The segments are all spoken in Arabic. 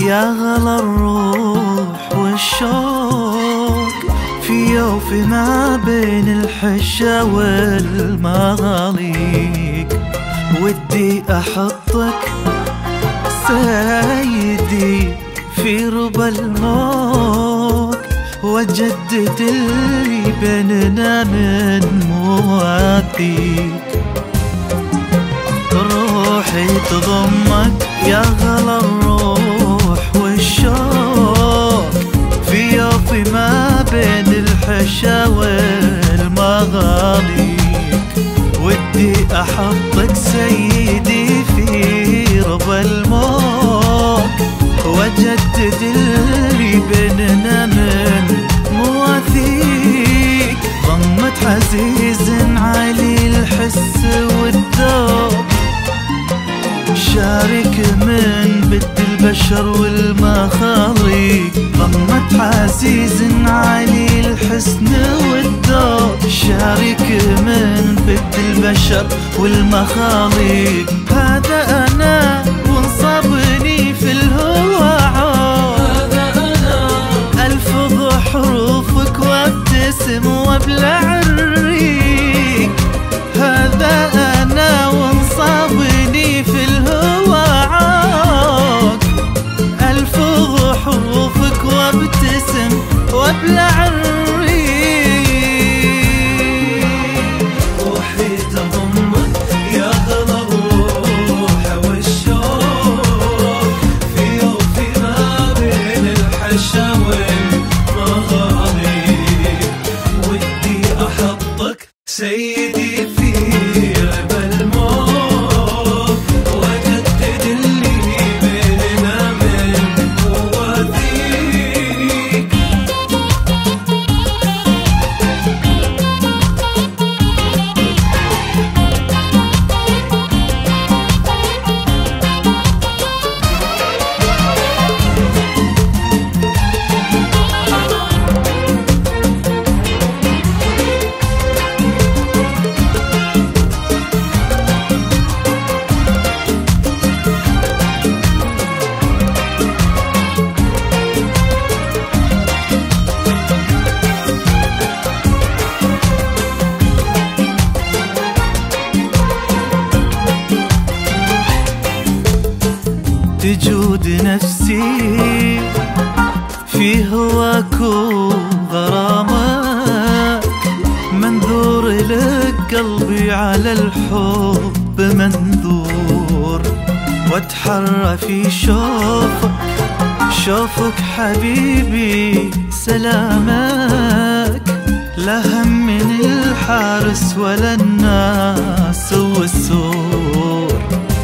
يا غلا الروح والشوق في وفي ما بين الحشا والمغاليق. ودي أحطك سيدي في ربى الموت وجدد اللي بيننا من مواثيق. روحي تضمك يا غلا الروح والشوق في وفي ما بين الحشا والمغاليق. ودي أحطك سيدي في ربى الموت وجدد اللي بيننا من مواثيق. ضمت عزيز علي الحس والذوق شارك من بد البشر والمخاليق. ضمت عزيز علي الحسن والذوق شارك من بد البشر والمخاليق. هذا أنا وانصبني في الهوى عود، ألفظ حروفك وابتسم وابلع الريق. هذا أنا وانصبني في الهوى عود، ألفظ حروفك وابتسم وابلع الريق. روحي تضمك يا غلا الروح والشوق في وفي ما بين الحشا والمغاليق. ودي أحطك سيدي في ربى الموت وجدد اللي بيننا من مواثيق. تجود نفسي في هواك وغرامك، منذور لك قلبي على الحب منذور. واتحرى في شوفك حبيبي سلامك، لا هم من الحارس ولا الناس والسور.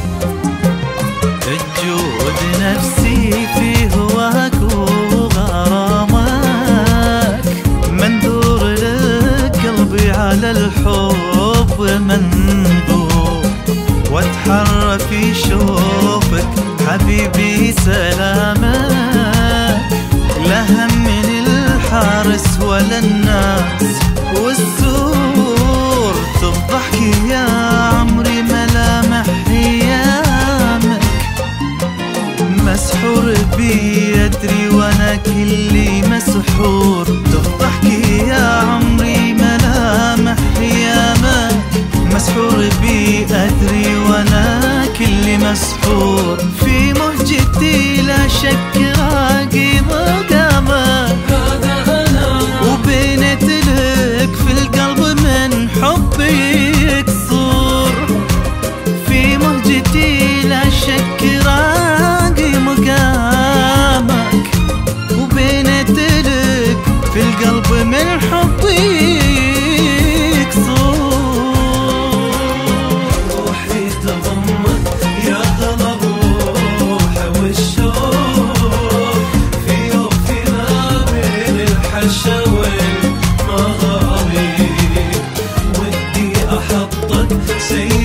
تجود نفسي في هواك وغرامك، منذور لك قلبي على الحب منذور. واتحرى في شوفك حبيبي سلامك، لا هم من الحارس ولا الناس والسور. تضحكي يا عمري ملامح ايامك، مسحور بي أدري وانا كلي مسحور. تضحكي يا عمري ملامح ايامك، مسحور بي أدري وانا كلي مسحور. في مهجتي لا شك راقي مقامك، وبنت لك في القلب من حبي يكسور. في مهجتي لا شك راقي مقامك، وبنت لك في القلب من حبي يكسور. روحي تضمك يا غلا الروح والشوق في وفي ما بين الحشا والمغاليق. ودي أحطك سيدي